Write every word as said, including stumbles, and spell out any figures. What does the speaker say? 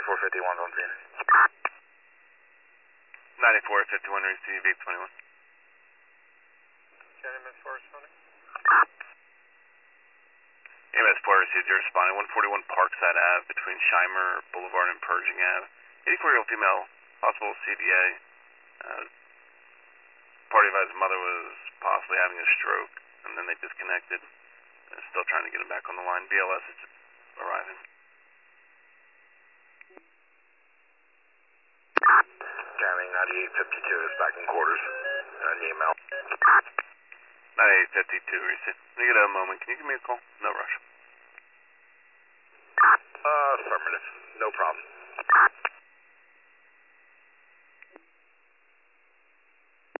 ninety-four fifty-one on scene. ninety-four fifty-one, receive eight twenty-one. County M S Forest County. A M S four received your responding, one forty-one Parkside Ave between Shimer Boulevard and Pershing Ave. eighty-four-year-old female, possible C D A. Uh, party advised mother was possibly having a stroke, and then they disconnected. Uh, still trying to get him back on the line. B L S is arriving. County ninety-eight fifty-two is back in quarters. An email. ninety-eight fifty-two, receive. When you get a moment, can you give me a call? No rush. Uh, affirmative. No problem.